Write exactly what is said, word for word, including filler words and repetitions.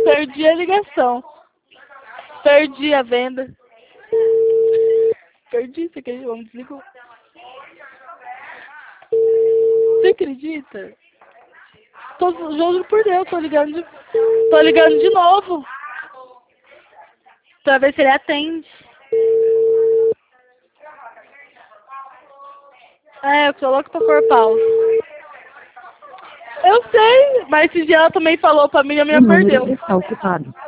Perdi a ligação. Perdi a venda. Perdi, você acredita? Vamos desligar. Você acredita? Tô, juro por Deus, tô ligando de, tô ligando de novo. Pra ver se ele atende. É, eu coloco pra pôr pausa. Eu sei, mas esse dia ela também falou pra mim e a minha O número perdeu. está ocupado.